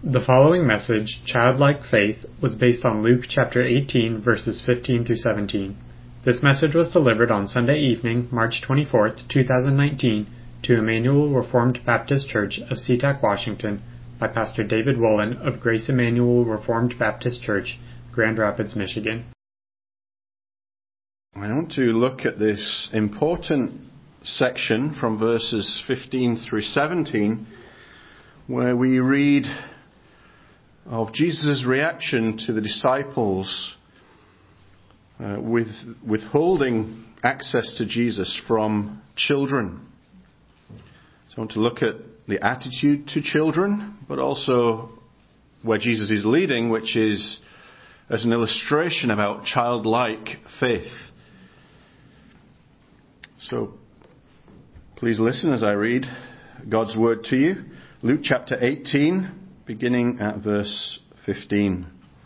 The following message, Childlike Faith, was based on Luke chapter 18, verses 15 through 17. This message was delivered on Sunday evening, March 24th, 2019, to Emmanuel Reformed Baptist Church of SeaTac, Washington, by Pastor David Wolin of Grace Emmanuel Reformed Baptist Church, Grand Rapids, Michigan. I want to look at this important section from verses 15 through 17, where we read of Jesus' reaction to the disciples withholding access to Jesus from children. So I want to look at the attitude to children, but also where Jesus is leading, which is as an illustration about childlike faith. So please listen as I read God's word to you. Luke chapter 18, beginning at verse 15.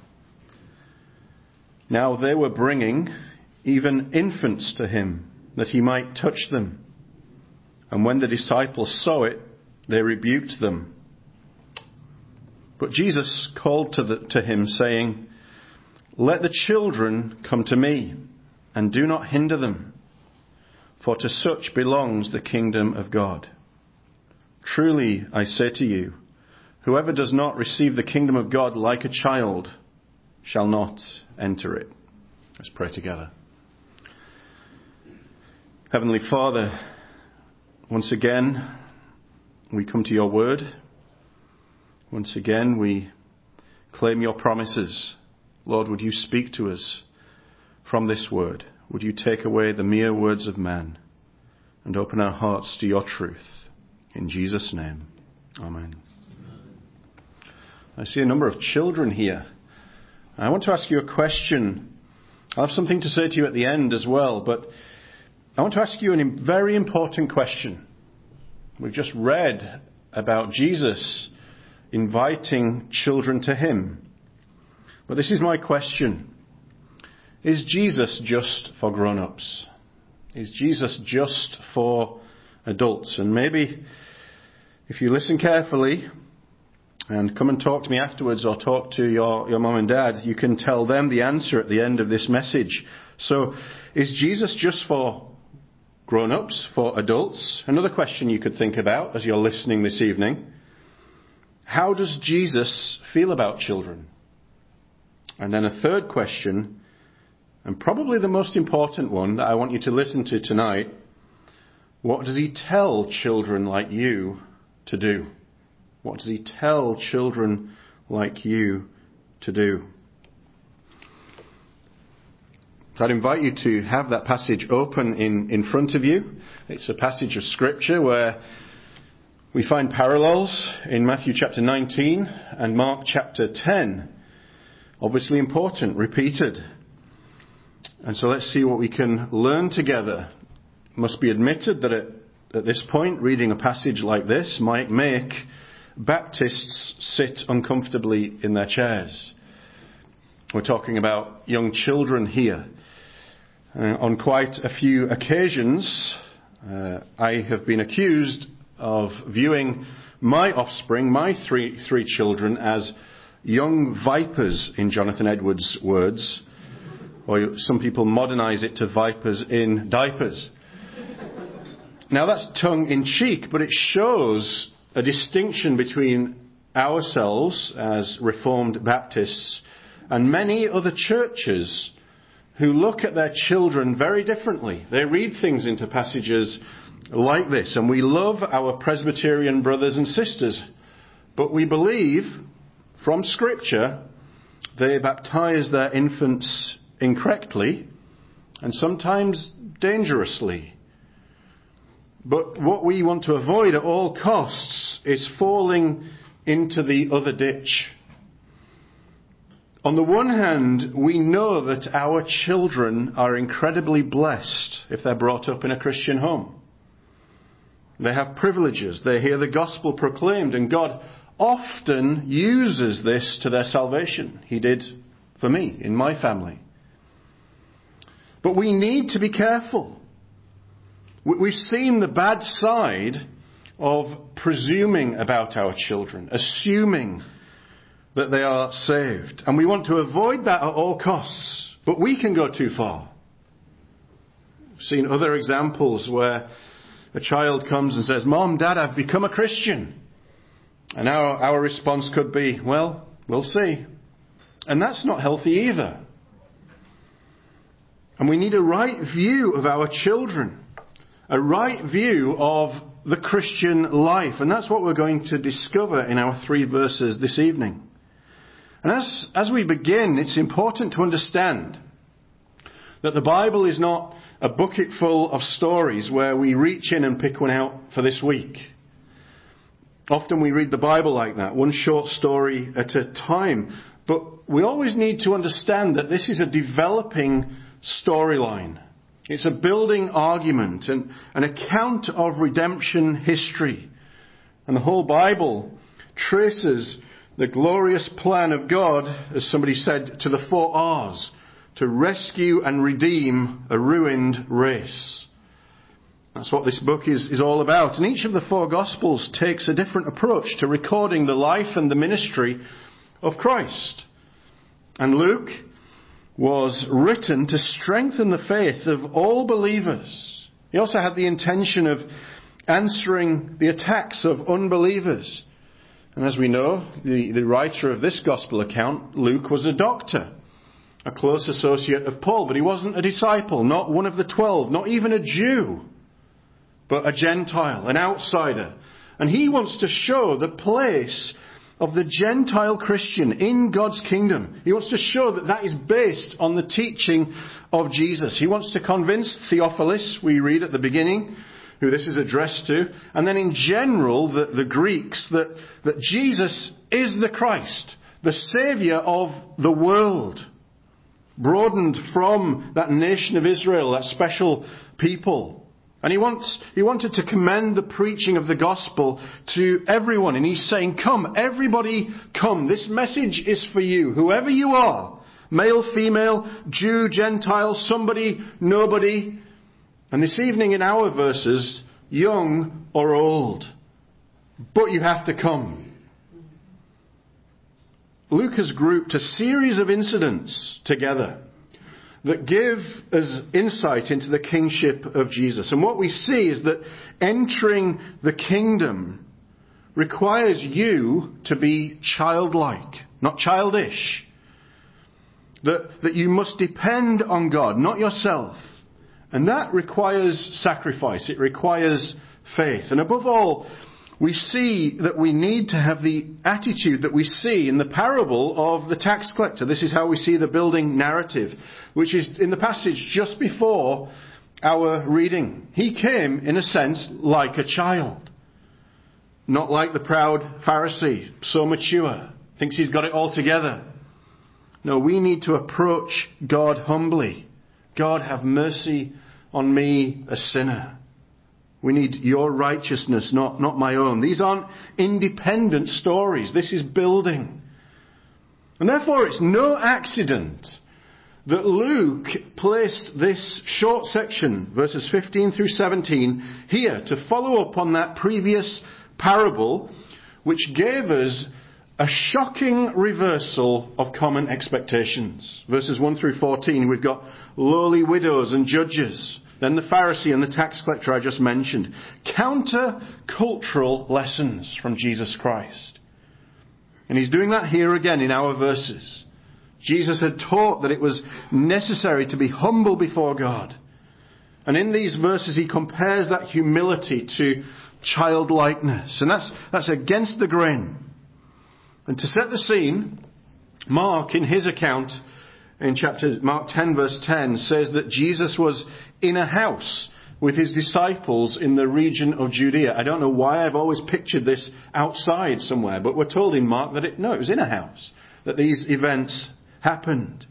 Now they were bringing even infants to him, that he might touch them. And when the disciples saw it, they rebuked them. But Jesus called to him, saying, Let the children come to me, and do not hinder them, for to such belongs the kingdom of God. Truly, I say to you, whoever does not receive the kingdom of God like a child shall not enter it. Let's pray together. Heavenly Father, once again, we come to your word. Once again, we claim your promises. Lord, would you speak to us from this word? Would you take away the mere words of man and open our hearts to your truth? In Jesus' name, amen. I see a number of children here. I want to ask you a question. I'll have something to say to you at the end as well, but I want to ask you a very important question. We've just read about Jesus inviting children to him. But this is my question. Is Jesus just for grown-ups? Is Jesus just for adults? And maybe if you listen carefully and come and talk to me afterwards, or talk to your mum and dad, you can tell them the answer at the end of this message. So, is Jesus just for grown-ups, for adults? Another question you could think about as you're listening this evening. How does Jesus feel about children? And then a third question, and probably the most important one that I want you to listen to tonight. What does he tell children like you to do? What does he tell children like you to do? So I'd invite you to have that passage open in front of you. It's a passage of Scripture where we find parallels in Matthew chapter 19 and Mark chapter 10. Obviously important, repeated. And so let's see what we can learn together. It must be admitted that at this point, reading a passage like this might make Baptists sit uncomfortably in their chairs. We're talking about young children here. On quite a few occasions, I have been accused of viewing my offspring, my three children, as young vipers, in Jonathan Edwards' words. Or some people modernize it to vipers in diapers. Now that's tongue-in-cheek, but it shows a distinction between ourselves as Reformed Baptists and many other churches who look at their children very differently. They read things into passages like this, and we love our Presbyterian brothers and sisters, but we believe from Scripture they baptize their infants incorrectly and sometimes dangerously. But what we want to avoid at all costs is falling into the other ditch. On the one hand, we know that our children are incredibly blessed if they're brought up in a Christian home. They have privileges. They hear the gospel proclaimed, and God often uses this to their salvation. He did for me, in my family. But we need to be careful. We've seen the bad side of presuming about our children, assuming that they are saved. And we want to avoid that at all costs. But we can go too far. I've seen other examples where a child comes and says, "Mom, Dad, I've become a Christian." And our response could be, "Well, we'll see." And that's not healthy either. And we need a right view of our children. A right view of the Christian life. And that's what we're going to discover in our 3 verses this evening. And as we begin, it's important to understand that the Bible is not a bucket full of stories where we reach in and pick one out for this week. Often we read the Bible like that, one short story at a time. But we always need to understand that this is a developing storyline. It's a building argument and an account of redemption history. And the whole Bible traces the glorious plan of God, as somebody said, to the 4 R's, to rescue and redeem a ruined race. That's what this book is all about. And each of the 4 Gospels takes a different approach to recording the life and the ministry of Christ. And Luke was written to strengthen the faith of all believers. He also had the intention of answering the attacks of unbelievers. And as we know, the writer of this gospel account, Luke, was a doctor, a close associate of Paul, but he wasn't a disciple, not one of the 12, not even a Jew, but a Gentile, an outsider. And he wants to show the place of the Gentile Christian in God's kingdom. He wants to show that that is based on the teaching of Jesus. He wants to convince Theophilus, we read at the beginning, who this is addressed to, and then in general the Greeks, that Jesus is the Christ, the Saviour of the world, broadened from that nation of Israel, that special people. And he wanted to commend the preaching of the gospel to everyone. And he's saying, "Come, everybody come. This message is for you. Whoever you are, male, female, Jew, Gentile, somebody, nobody." And this evening in our verses, young or old. But you have to come. Luke has grouped a series of incidents together that give us insight into the kingship of Jesus. And what we see is that entering the kingdom requires you to be childlike, not childish. That you must depend on God, not yourself. And that requires sacrifice. It requires faith. And above all, we see that we need to have the attitude that we see in the parable of the tax collector. This is how we see the building narrative, which is in the passage just before our reading. He came, in a sense, like a child. Not like the proud Pharisee, so mature, thinks he's got it all together. No, we need to approach God humbly. God, have mercy on me, a sinner. We need your righteousness, not my own. These aren't independent stories. This is building. And therefore it's no accident that Luke placed this short section, verses 15 through 17, here to follow up on that previous parable, which gave us a shocking reversal of common expectations. Verses 1 through 14, we've got lowly widows and judges. Then the Pharisee and the tax collector I just mentioned. Counter-cultural lessons from Jesus Christ. And he's doing that here again in our verses. Jesus had taught that it was necessary to be humble before God. And in these verses he compares that humility to childlikeness. And that's against the grain. And to set the scene, Mark, in his account, in Mark 10 verse 10, says that Jesus was in a house with his disciples in the region of Judea. I don't know why I've always pictured this outside somewhere, but we're told in Mark that it was in a house that these events happened.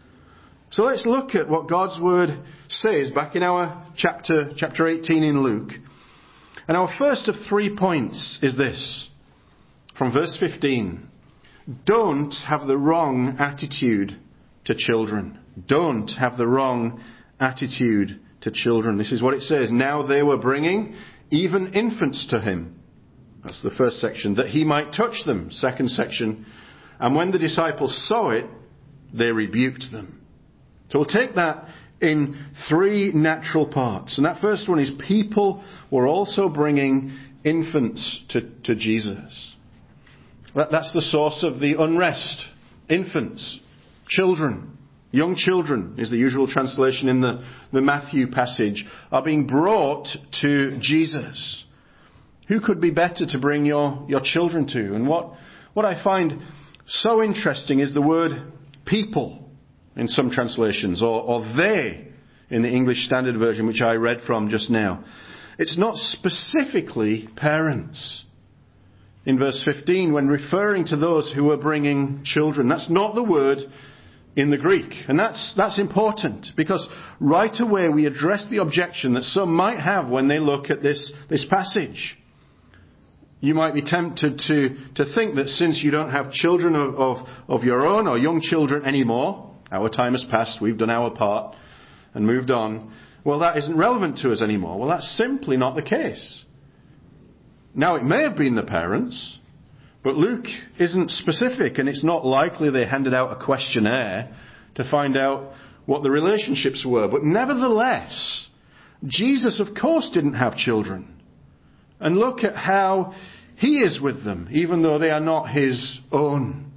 So let's look at what God's word says back in our chapter 18 in Luke. And our first of 3 points is this, from verse 15. Don't have the wrong attitude to children. Don't have the wrong attitude to children. This is what it says. Now they were bringing even infants to him. That's the first section. That he might touch them. Second section. And when the disciples saw it, they rebuked them. So we'll take that in three natural parts. And that first one is people were also bringing infants to Jesus. That's the source of the unrest. Infants, children, young children is the usual translation in the Matthew passage, are being brought to Jesus. Who could be better to bring your children to? And what I find so interesting is the word people in some translations, or they in the English Standard Version, which I read from just now. It's not specifically parents. In verse 15, when referring to those who are bringing children, that's not the word in the Greek. And that's important, because right away we address the objection that some might have when they look at this passage. You might be tempted to think that since you don't have children of your own or young children anymore, our time has passed, we've done our part and moved on, well, that isn't relevant to us anymore. Well, that's simply not the case. Now, it may have been the parents, but Luke isn't specific, and it's not likely they handed out a questionnaire to find out what the relationships were. But nevertheless, Jesus, of course, didn't have children. And look at how he is with them, even though they are not his own.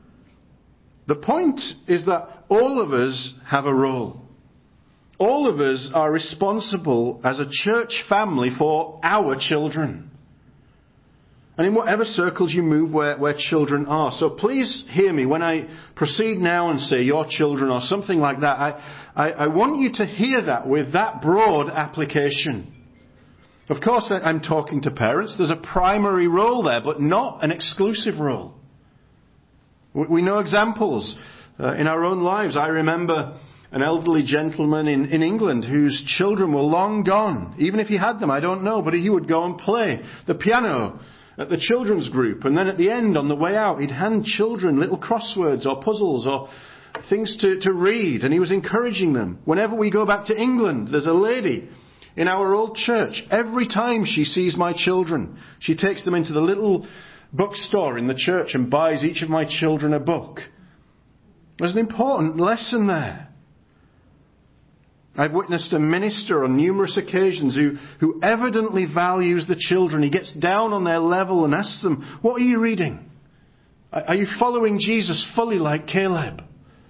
The point is that all of us have a role. All of us are responsible as a church family for our children. And in whatever circles you move where children are. So please hear me when I proceed now and say your children or something like that. I want you to hear that with that broad application. Of course, I'm talking to parents. There's a primary role there, but not an exclusive role. We know examples in our own lives. I remember an elderly gentleman in England whose children were long gone. Even if he had them, I don't know, but he would go and play the piano at the children's group. And then at the end, on the way out, he'd hand children little crosswords or puzzles or things to read. And he was encouraging them. Whenever we go back to England, there's a lady in our old church. Every time she sees my children, she takes them into the little bookstore in the church and buys each of my children a book. There's an important lesson there. I've witnessed a minister on numerous occasions who evidently values the children. He gets down on their level and asks them, what are you reading? Are you following Jesus fully like Caleb?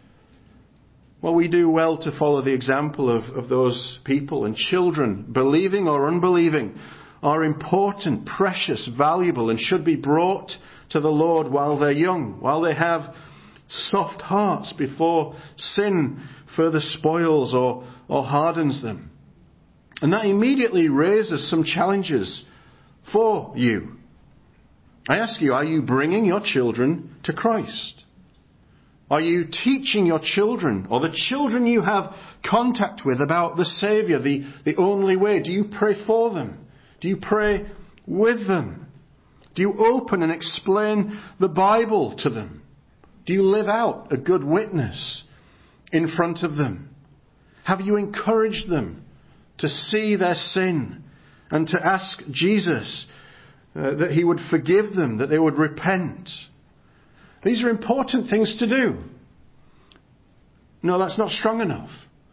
Well, we do well to follow the example of those people. And children, believing or unbelieving, are important, precious, valuable, and should be brought to the Lord while they're young, while they have soft hearts before sin further spoils or hardens them. And that immediately raises some challenges for you. I ask you, are you bringing your children to Christ? Are you teaching your children or the children you have contact with about the Saviour, the only way? Do you pray for them? Do you pray with them? Do you open and explain the Bible to them? Do you live out a good witness in front of them? Have you encouraged them to see their sin and to ask Jesus that he would forgive them, that they would repent? These are important things to do. No, that's not strong enough.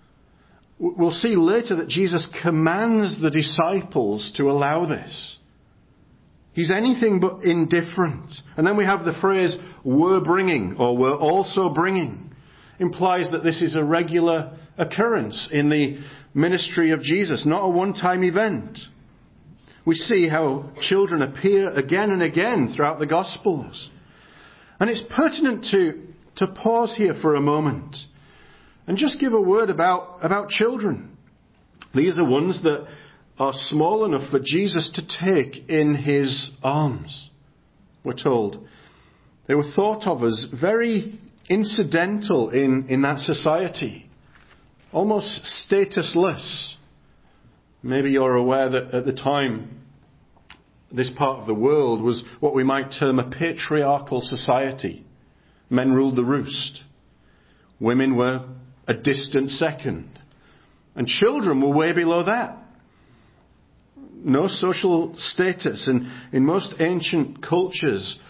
We'll see later that Jesus commands the disciples to allow this. He's anything but indifferent. And then we have the phrase, were bringing, or were also bringing. Implies that this is a regular occurrence in the ministry of Jesus, not a one-time event. We see how children appear again and again throughout the Gospels. And it's pertinent to pause here for a moment and just give a word about children. These are ones that are small enough for Jesus to take in his arms, we're told. They were thought of as very incidental in that society, almost statusless. Maybe you're aware that at the time, this part of the world was what we might term a patriarchal society. Men ruled the roost. Women were a distant second. And children were way below that. No social status. And in most ancient cultures,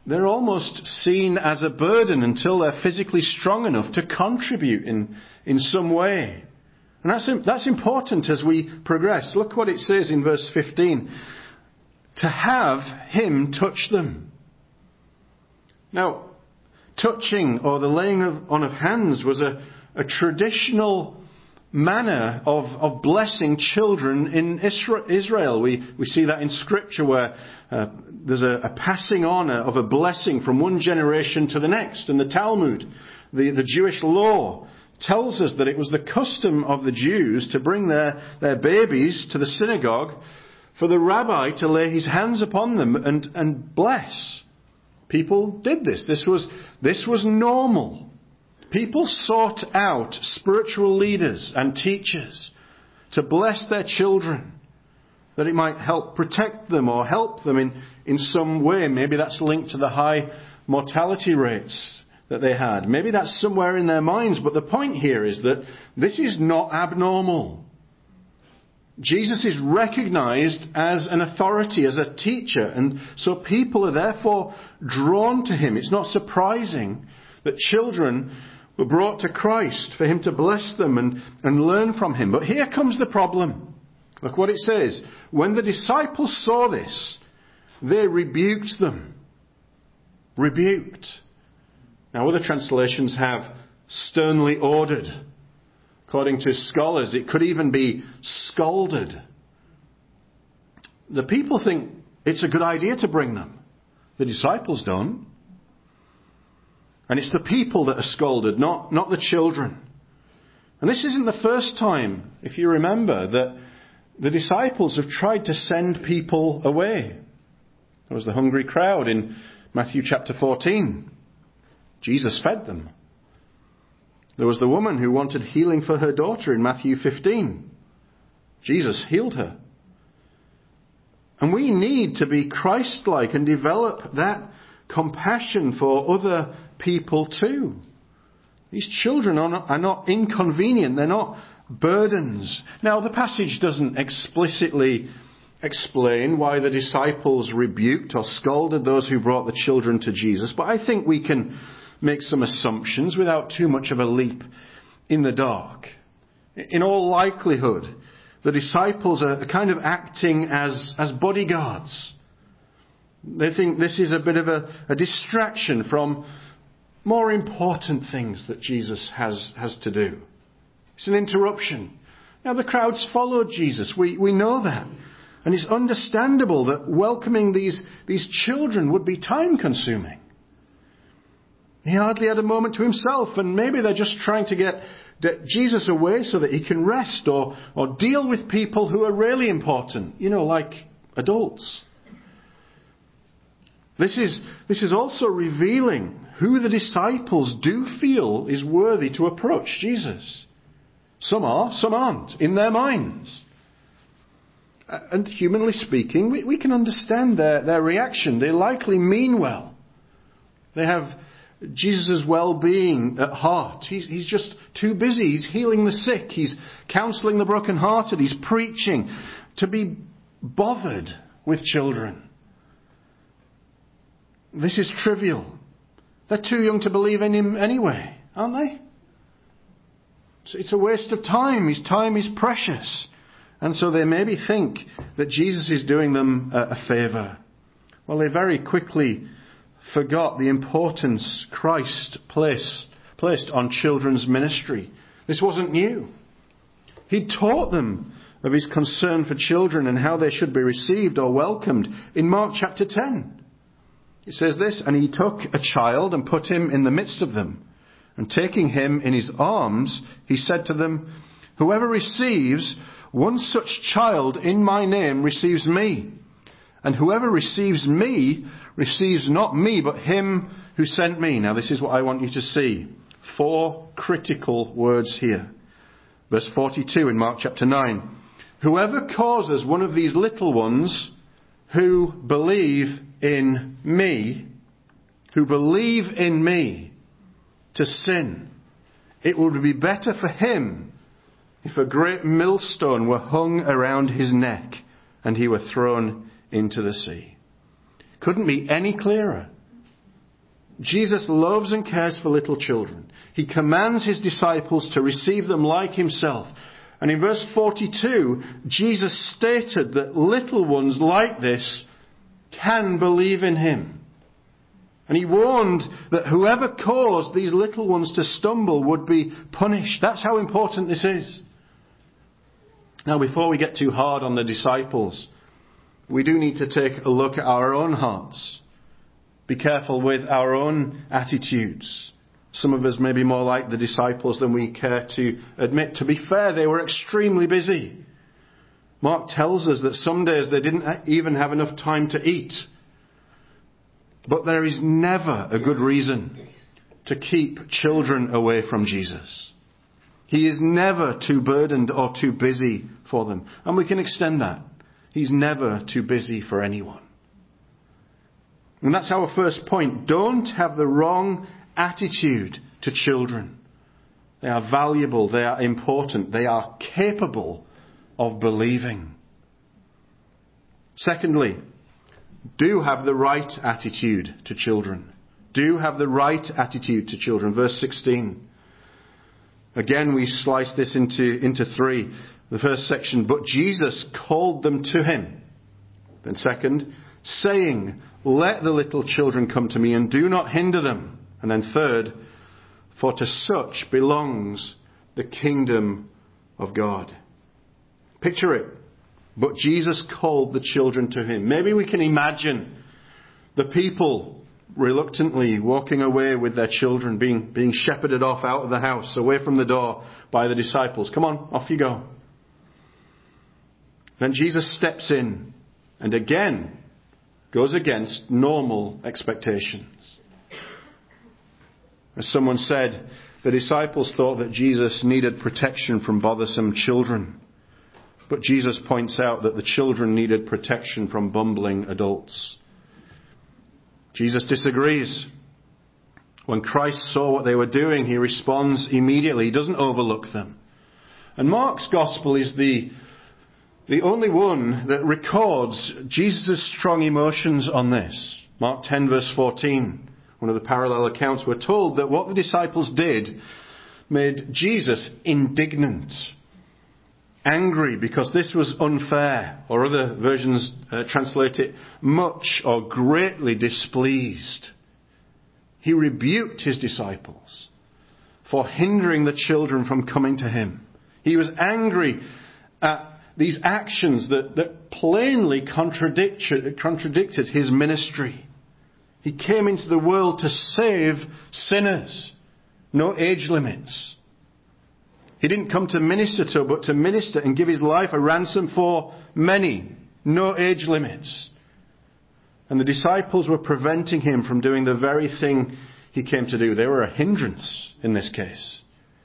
they're almost seen as a burden until they're physically strong enough to contribute in some way. And that's important as we progress. Look what it says in verse 15. To have him touch them. Now, touching or the laying on of hands was a traditional manner of blessing children in Israel. We see that in Scripture where there's a passing on of a blessing from one generation to the next. And the Talmud, the Jewish law, tells us that it was the custom of the Jews to bring their babies to the synagogue for the rabbi to lay his hands upon them and bless. People did this. This was normal. People sought out spiritual leaders and teachers to bless their children, that it might help protect them or help them in some way. Maybe that's linked to the high mortality rates that they had. Maybe that's somewhere in their minds. But the point here is that this is not abnormal. Jesus is recognized as an authority, as a teacher, and so people are therefore drawn to him. It's not surprising that children were brought to Christ for him to bless them and learn from him. But here comes the problem. Look what it says. When the disciples saw this, they rebuked them. Rebuked. Now other translations have sternly ordered. According to scholars, it could even be scolded. The people think it's a good idea to bring them. The disciples don't. And it's the people that are scolded, not the children. And this isn't the first time, if you remember, that the disciples have tried to send people away. There was the hungry crowd in Matthew chapter 14. Jesus fed them. There was the woman who wanted healing for her daughter in Matthew 15. Jesus healed her. And we need to be Christ-like and develop that compassion for other people too. These children are not inconvenient. They're not burdens. Now, the passage doesn't explicitly explain why the disciples rebuked or scolded those who brought the children to Jesus, but I think we can make some assumptions without too much of a leap in the dark. In all likelihood, the disciples are kind of acting as bodyguards. They think this is a bit of a distraction from more important things that Jesus has to do. It's an interruption. Now the crowds followed Jesus. We know that. And it's understandable that welcoming these children would be time consuming. He hardly had a moment to himself, and maybe they're just trying to get Jesus away so that he can rest or deal with people who are really important, like adults. This is also revealing who the disciples do feel is worthy to approach Jesus. Some are, some aren't, in their minds. And humanly speaking, we can understand their reaction. They likely mean well. They have Jesus' well-being at heart. He's just too busy. He's healing the sick. He's counselling the brokenhearted. He's preaching. To be bothered with children. This is trivial. They're too young to believe in him anyway, aren't they? So it's a waste of time. His time is precious. And so they maybe think that Jesus is doing them a favour. Well, they very quickly forgot the importance Christ placed on children's ministry. This wasn't new. He taught them of his concern for children and how they should be received or welcomed in Mark chapter 10. It says this, "And he took a child and put him in the midst of them. And taking him in his arms, he said to them, 'Whoever receives one such child in my name receives me. And whoever receives me receives not me, but him who sent me.'" Now this is what I want you to see. 4 critical words here. Verse 42 in Mark chapter 9. "Whoever causes one of these little ones who believe in me, to sin, it would be better for him if a great millstone were hung around his neck and he were thrown into the sea." Couldn't be any clearer. Jesus loves and cares for little children. He commands his disciples to receive them like himself. And in verse 42, Jesus stated that little ones like this can believe in him. And he warned that whoever caused these little ones to stumble would be punished. That's how important this is. Now, before we get too hard on the disciples, we do need to take a look at our own hearts. Be careful with our own attitudes. Some of us may be more like the disciples than we care to admit. To be fair, they were extremely busy. Mark tells us that some days they didn't even have enough time to eat. But there is never a good reason to keep children away from Jesus. He is never too burdened or too busy for them. And we can extend that. He's never too busy for anyone. And that's our first point. Don't have the wrong attitude to children. They are valuable. They are important. They are capable of believing. Secondly, do have the right attitude to children. Do have the right attitude to children. Verse 16. Again, we slice this into three. The first section, but Jesus called them to him. Then second, saying, let the little children come to me and do not hinder them. And then third, for to such belongs the kingdom of God. Picture it. But Jesus called the children to him. Maybe we can imagine the people reluctantly walking away with their children, being shepherded off out of the house, away from the door by the disciples. Come on, off you go. Then Jesus steps in and again goes against normal expectations. As someone said, the disciples thought that Jesus needed protection from bothersome children. But Jesus points out that the children needed protection from bumbling adults. Jesus disagrees. When Christ saw what they were doing, he responds immediately. He doesn't overlook them. And Mark's gospel is the only one that records Jesus' strong emotions on this. Mark 10 verse 14, one of the parallel accounts, we're told that what the disciples did made Jesus indignant, angry because this was unfair, or other versions translate it, much or greatly displeased. He rebuked his disciples for hindering the children from coming to him. He was angry at these actions that plainly contradicted his ministry. He came into the world to save sinners. No age limits. He didn't come to minister to, but to minister and give his life a ransom for many. No age limits. And the disciples were preventing him from doing the very thing he came to do. They were a hindrance in this case.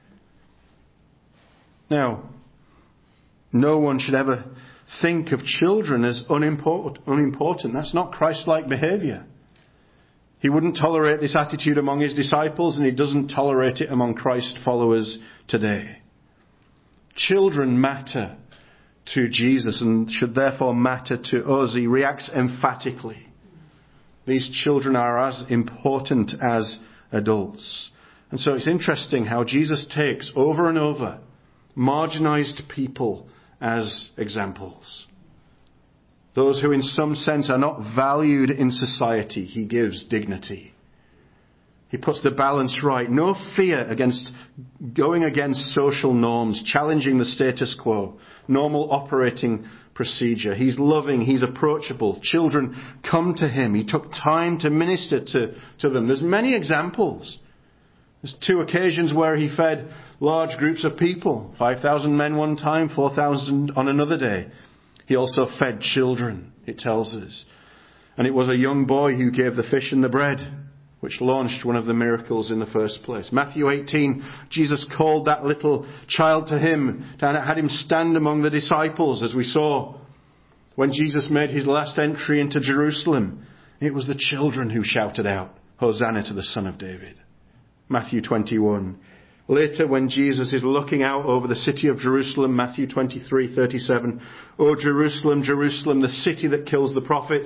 Now, no one should ever think of children as unimportant. That's not Christ-like behavior. He wouldn't tolerate this attitude among his disciples, and he doesn't tolerate it among Christ followers today. Children matter to Jesus and should therefore matter to us. He reacts emphatically. These children are as important as adults. And so it's interesting how Jesus takes over and over marginalized people as examples. Those who in some sense are not valued in society, he gives dignity. He puts the balance right. No fear against going against social norms, challenging the status quo, normal operating procedure. He's loving, he's approachable. Children come to him. He took time to minister to them. There's many examples. There's 2 occasions where he fed large groups of people. 5,000 men one time, 4,000 on another day. He also fed children, it tells us. And it was a young boy who gave the fish and the bread, which launched one of the miracles in the first place. Matthew 18, Jesus called that little child to him, and had him stand among the disciples, as we saw. When Jesus made his last entry into Jerusalem, it was the children who shouted out, Hosanna to the Son of David. Matthew 21. Later, when Jesus is looking out over the city of Jerusalem, Matthew 23:37, O Jerusalem, Jerusalem, the city that kills the prophets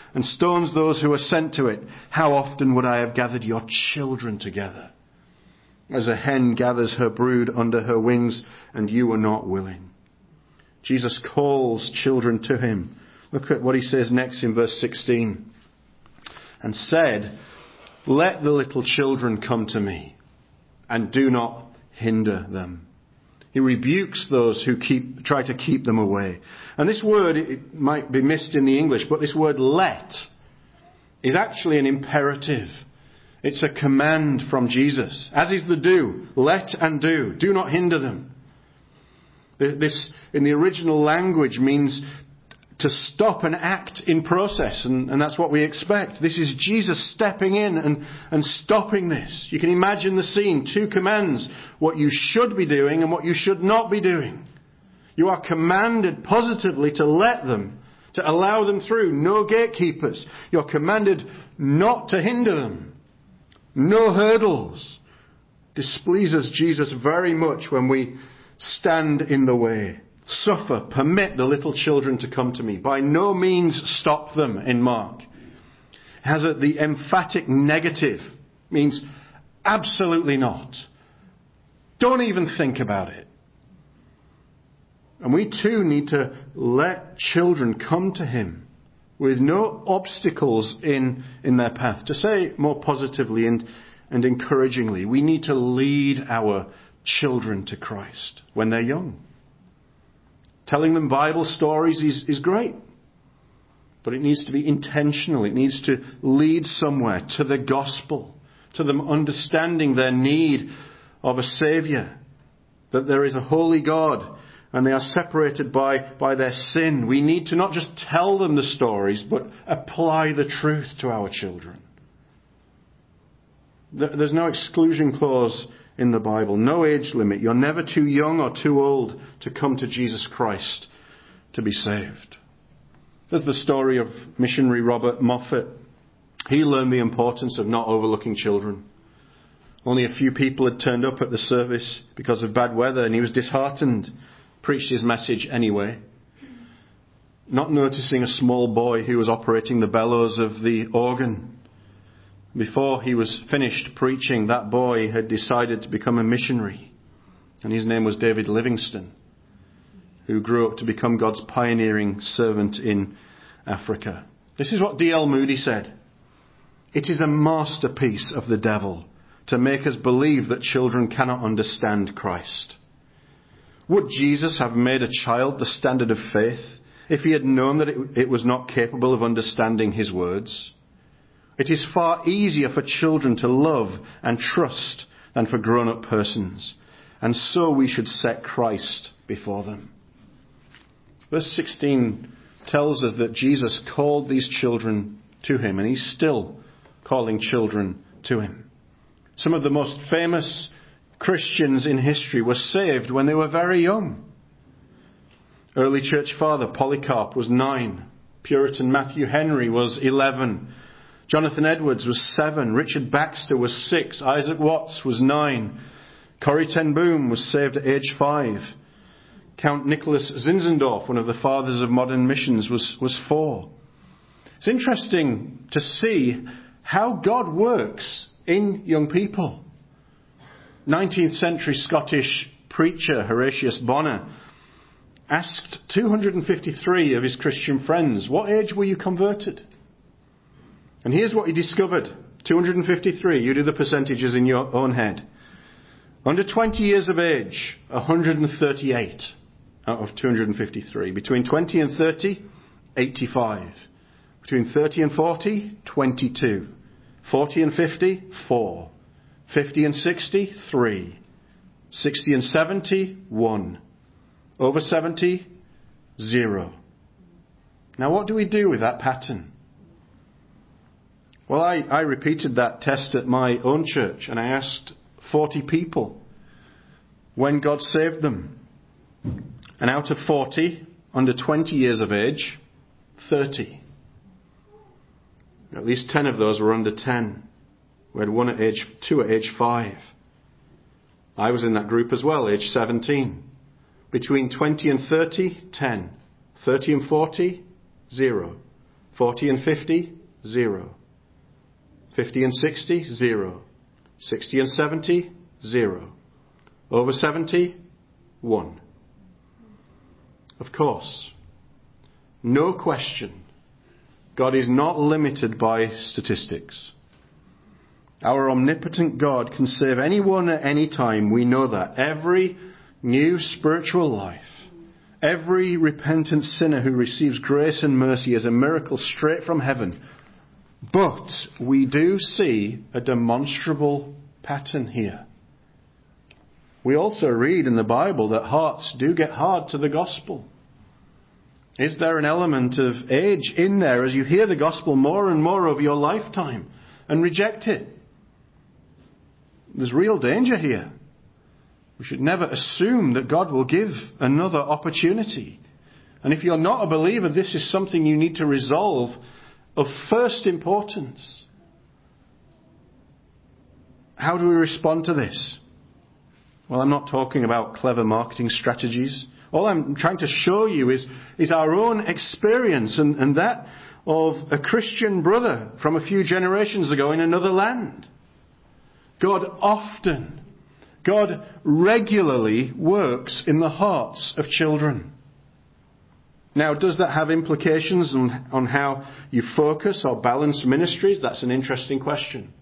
and stones those who are sent to it. How often would I have gathered your children together, as a hen gathers her brood under her wings, and you were not willing. Jesus calls children to him. Look at what he says next in verse 16. And said, let the little children come to me, and do not hinder them. He rebukes those who try to keep them away. And this word, it might be missed in the English, but this word let is actually an imperative. It's a command from Jesus, as is the do. Let and do. Do not hinder them. This, in the original language, means to stop an act in process, and that's what we expect. This is Jesus stepping in and stopping this. You can imagine the scene. Two commands, what you should be doing and what you should not be doing. You are commanded positively to let them, to allow them through. No gatekeepers. You're commanded not to hinder them. No hurdles. Displeases Jesus very much when we stand in the way. Suffer, permit the little children to come to me. By no means stop them in Mark. It has the emphatic negative. Means absolutely not. Don't even think about it. And we too need to let children come to him with no obstacles in their path. To say it more positively and encouragingly, we need to lead our children to Christ when they're young. Telling them Bible stories is great, but it needs to be intentional. It needs to lead somewhere to the gospel, to them understanding their need of a Saviour, that there is a holy God and they are separated by their sin. We need to not just tell them the stories, but apply the truth to our children. There's no exclusion clause in the Bible, no age limit. You're never too young or too old to come to Jesus Christ to be saved. There's the story of missionary Robert Moffat. He learned the importance of not overlooking children. Only a few people had turned up at the service because of bad weather, and he was disheartened. Preached his message anyway, not noticing a small boy who was operating the bellows of the organ. Before he was finished preaching, that boy had decided to become a missionary. And his name was David Livingstone, who grew up to become God's pioneering servant in Africa. This is what D.L. Moody said. It is a masterpiece of the devil to make us believe that children cannot understand Christ. Would Jesus have made a child the standard of faith if he had known that it was not capable of understanding his words? It is far easier for children to love and trust than for grown-up persons. And so we should set Christ before them. Verse 16 tells us that Jesus called these children to him, and he's still calling children to him. Some of the most famous Christians in history were saved when they were very young. Early church father Polycarp was 9. Puritan Matthew Henry was 11. Jonathan Edwards was 7. Richard Baxter was 6. Isaac Watts was 9. Corrie ten Boom was saved at age 5. Count Nicholas Zinzendorf, one of the fathers of modern missions, was 4. It's interesting to see how God works in young people. 19th century Scottish preacher Horatius Bonar asked 253 of his Christian friends, what age were you converted? And here's what he discovered. 253, you do the percentages in your own head. Under 20 years of age, 138 out of 253. Between 20 and 30, 85. Between 30 and 40, 22. 40 and 50, 4. 50 and 60, 3. 60 and 70, 1. Over 70, 0. Now what do we do with that pattern? Well, I repeated that test at my own church, and I asked 40 people when God saved them. And out of 40, under 20 years of age, 30. At least 10 of those were under 10. We had 2 at age 5. I was in that group as well, age 17. Between 20 and 30, 10. 30 and 40, 0. 40 and 50, 0. 50 and 60, 0. 60 and 70, 0. Over 70, 1. Of course, no question, God is not limited by statistics. Our omnipotent God can save anyone at any time. We know that. Every new spiritual life, every repentant sinner who receives grace and mercy is a miracle straight from heaven. But we do see a demonstrable pattern here. We also read in the Bible that hearts do get hard to the gospel. Is there an element of age in there as you hear the gospel more and more over your lifetime and reject it? There's real danger here. We should never assume that God will give another opportunity. And if you're not a believer, this is something you need to resolve of first importance. How do we respond to this? Well, I'm not talking about clever marketing strategies. All I'm trying to show you is our own experience and that of a Christian brother from a few generations ago in another land. God regularly works in the hearts of children. Now, does that have implications on how you focus or balance ministries? That's an interesting question.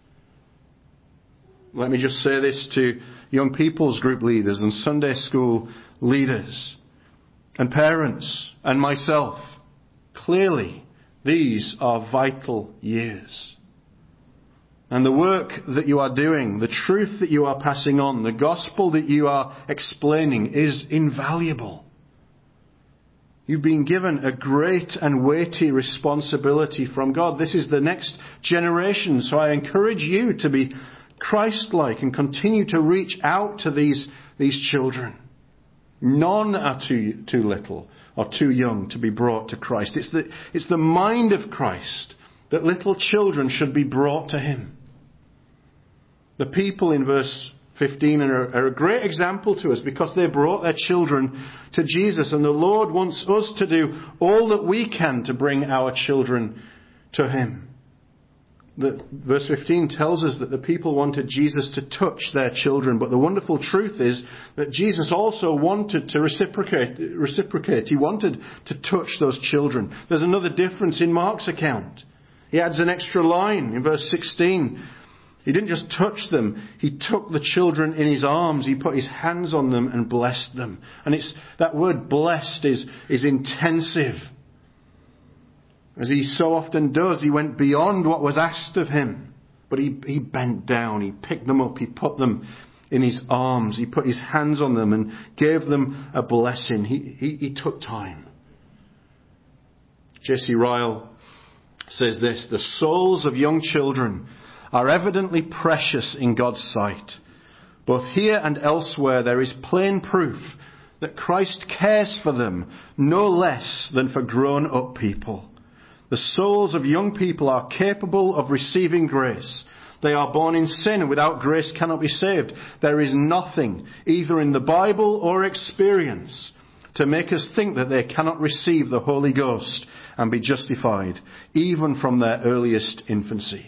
Let me just say this to young people's group leaders and Sunday school leaders and parents and myself. Clearly, these are vital years. And the work that you are doing, the truth that you are passing on, the gospel that you are explaining is invaluable. You've been given a great and weighty responsibility from God. This is the next generation. So I encourage you to be Christ-like and continue to reach out to these children. None are too little or too young to be brought to Christ. It's the mind of Christ that little children should be brought to Him. The people in verse 15 are a great example to us because they brought their children to Jesus, and the Lord wants us to do all that we can to bring our children to Him. Verse 15 tells us that the people wanted Jesus to touch their children, but the wonderful truth is that Jesus also wanted to reciprocate. He wanted to touch those children. There's another difference in Mark's account. He adds an extra line in verse 16. He didn't just touch them. He took the children in His arms. He put His hands on them and blessed them. And that word blessed is intensive. As He so often does, He went beyond what was asked of Him. But He bent down. He picked them up. He put them in His arms. He put His hands on them and gave them a blessing. He took time. J.C. Ryle says this: the souls of young children are evidently precious in God's sight. Both here and elsewhere there is plain proof that Christ cares for them no less than for grown-up people. The souls of young people are capable of receiving grace. They are born in sin, and without grace cannot be saved. There is nothing, either in the Bible or experience, to make us think that they cannot receive the Holy Ghost and be justified, even from their earliest infancy.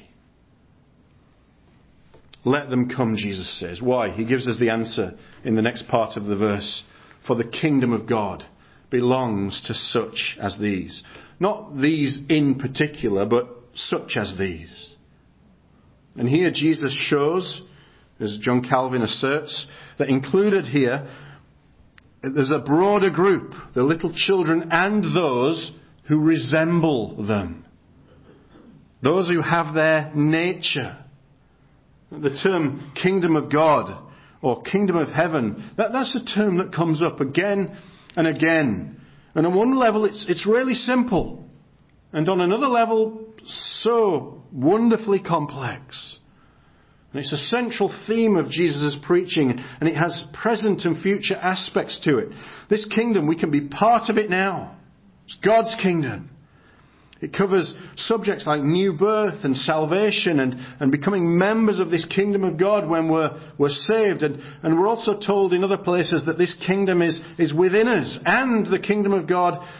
Let them come, Jesus says. Why? He gives us the answer in the next part of the verse. For the kingdom of God belongs to such as these. Not these in particular, but such as these. And here Jesus shows, as John Calvin asserts, that included here, there's a broader group, the little children and those who resemble them. Those who have their nature. The term kingdom of God or kingdom of heaven, that's a term that comes up again and again. And on one level it's really simple. And on another level, so wonderfully complex. And it's a central theme of Jesus' preaching, and it has present and future aspects to it. This kingdom, we can be part of it now. It's God's kingdom. It covers subjects like new birth and salvation and becoming members of this kingdom of God when we're saved. And we're also told in other places that this kingdom is within us. And the kingdom of God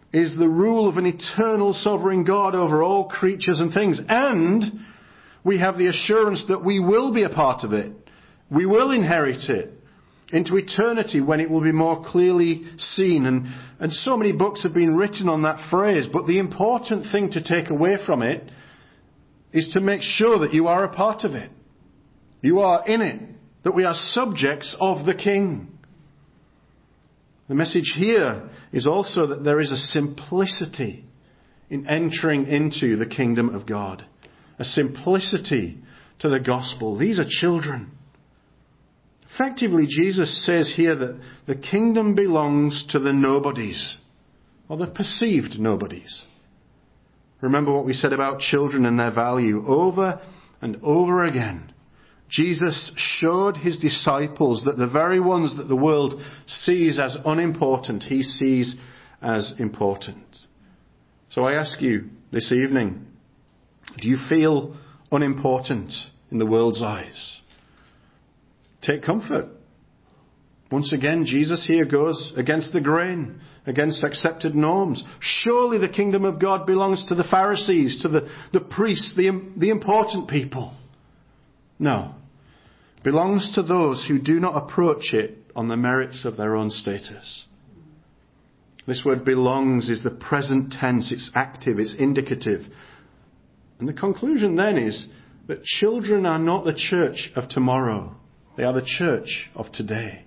is the rule of an eternal sovereign God over all creatures and things. And we have the assurance that we will be a part of it. We will inherit it into eternity when it will be more clearly seen. And so many books have been written on that phrase. But the important thing to take away from it is to make sure that you are a part of it. You are in it. That we are subjects of the King. The message here is also that there is a simplicity in entering into the kingdom of God. A simplicity to the gospel. These are children. Effectively, Jesus says here that the kingdom belongs to the nobodies, or the perceived nobodies. Remember what we said about children and their value. Over and over again, Jesus showed his disciples that the very ones that the world sees as unimportant, he sees as important. So I ask you this evening, do you feel unimportant in the world's eyes? Take comfort. Once again, Jesus here goes against the grain, against accepted norms. Surely the kingdom of God belongs to the Pharisees, to the priests, the important people. No. It belongs to those who do not approach it on the merits of their own status. This word belongs is the present tense. It's active. It's indicative. And the conclusion then is that children are not the church of tomorrow. They are the church of today.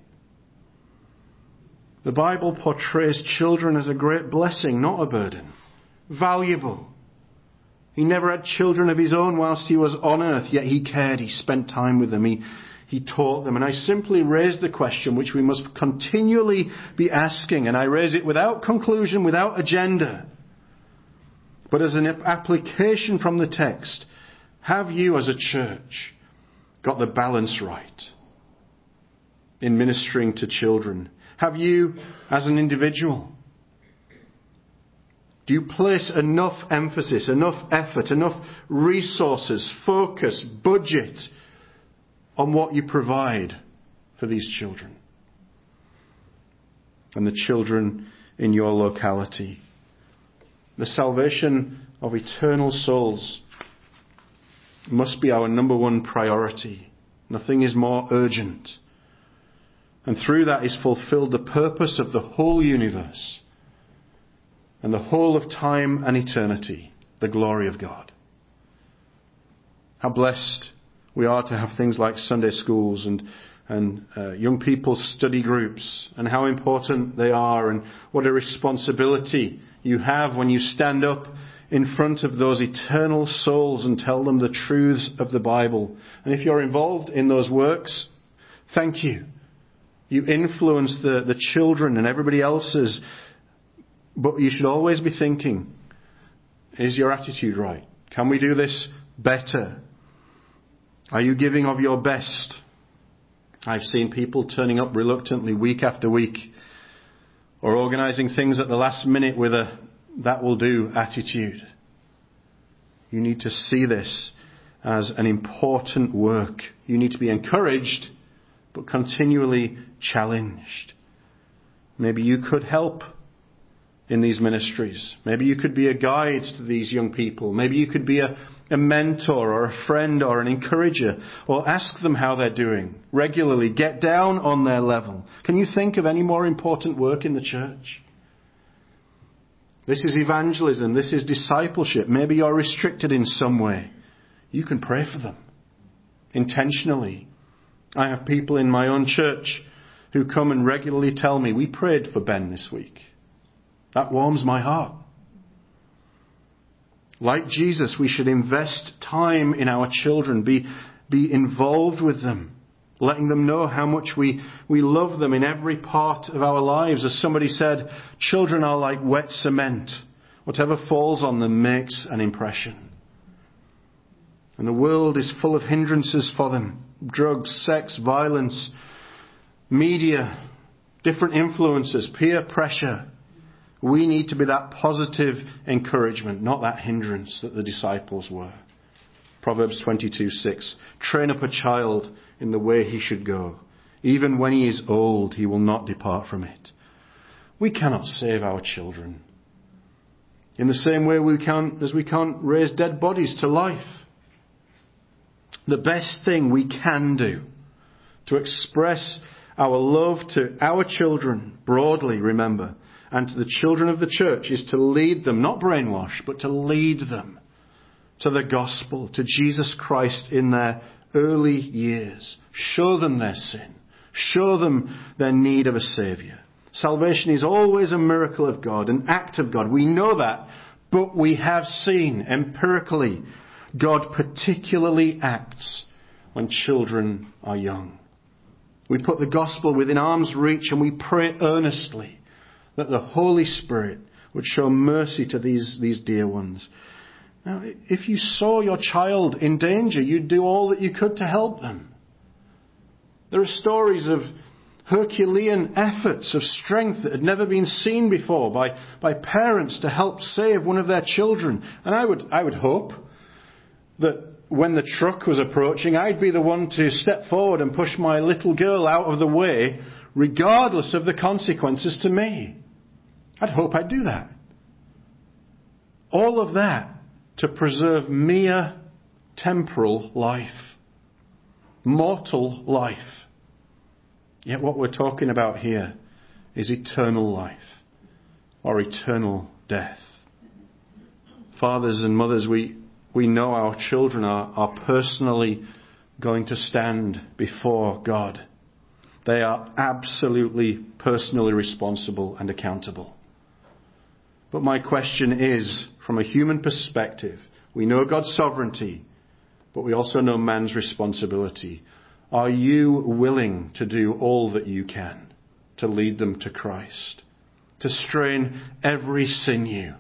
The Bible portrays children as a great blessing, not a burden. Valuable. He never had children of his own whilst he was on earth, yet he cared. He spent time with them. He taught them. And I simply raise the question which we must continually be asking. And I raise it without conclusion, without agenda. But as an application from the text, have you as a church got the balance right in ministering to children? Have you as an individual? Do you place enough emphasis, enough effort, enough resources, focus, budget on what you provide for these children and the children in your locality? The salvation of eternal souls must be our number one priority. Nothing is more urgent. And through that is fulfilled the purpose of the whole universe and the whole of time and eternity, the glory of God. How blessed we are to have things like Sunday schools and young people's study groups, and how important they are, and what a responsibility you have when you stand up in front of those eternal souls and tell them the truths of the Bible. And if you're involved in those works, thank you. You influence the children and everybody else's. But you should always be thinking, is your attitude right? Can we do this better? Are you giving of your best? I've seen people turning up reluctantly week after week, or organising things at the last minute with a that will do attitude. You need to see this as an important work. You need to be encouraged, but continually challenged. Maybe you could help in these ministries. Maybe you could be a guide to these young people. Maybe you could be a mentor or a friend or an encourager, or ask them how they're doing regularly. Get down on their level. Can you think of any more important work in the church? This is evangelism. This is discipleship. Maybe you're restricted in some way. You can pray for them intentionally. I have people in my own church who come and regularly tell me, we prayed for Ben this week. That warms my heart. Like Jesus, we should invest time in our children, be involved with them, letting them know how much we love them in every part of our lives. As somebody said, children are like wet cement. Whatever falls on them makes an impression. And the world is full of hindrances for them. Drugs, sex, violence, media, different influences, peer pressure. We need to be that positive encouragement, not that hindrance that the disciples were. Proverbs 22:6. Train up a child in the way he should go. Even when he is old, he will not depart from it. We cannot save our children. In the same way we can't raise dead bodies to life. The best thing we can do to express our love to our children broadly, remember, and to the children of the church is to lead them, not brainwash, but to lead them to the gospel, to Jesus Christ in their early years. Show them their sin. Show them their need of a Saviour. Salvation is always a miracle of God, an act of God. We know that, but we have seen empirically God particularly acts when children are young. We put the gospel within arm's reach and we pray earnestly that the Holy Spirit would show mercy to these dear ones. Now, if you saw your child in danger, you'd do all that you could to help them. There are stories of Herculean efforts of strength that had never been seen before by parents to help save one of their children. And I would hope that when the truck was approaching, I'd be the one to step forward and push my little girl out of the way, regardless of the consequences to me. I'd hope I'd do that. All of that to preserve mere temporal life, mortal life. Yet what we're talking about here is eternal life or eternal death. Fathers and mothers, we know our children are personally going to stand before God. They are absolutely personally responsible and accountable. But my question is, from a human perspective, we know God's sovereignty, but we also know man's responsibility. Are you willing to do all that you can to lead them to Christ? To strain every sinew?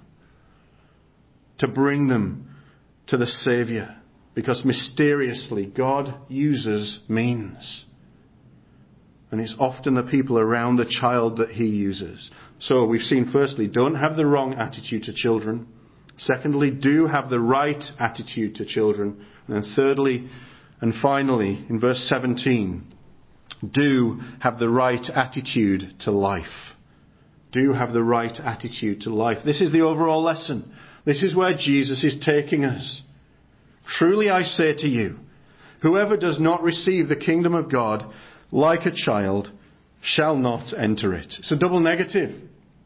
To bring them to the Saviour? Because mysteriously God uses means. And it's often the people around the child that he uses. So we've seen, firstly, don't have the wrong attitude to children. Secondly, do have the right attitude to children. And then thirdly, and finally, in verse 17, do have the right attitude to life. Do have the right attitude to life. This is the overall lesson. This is where Jesus is taking us. Truly I say to you, whoever does not receive the kingdom of God like a child shall not enter it. It's a double negative.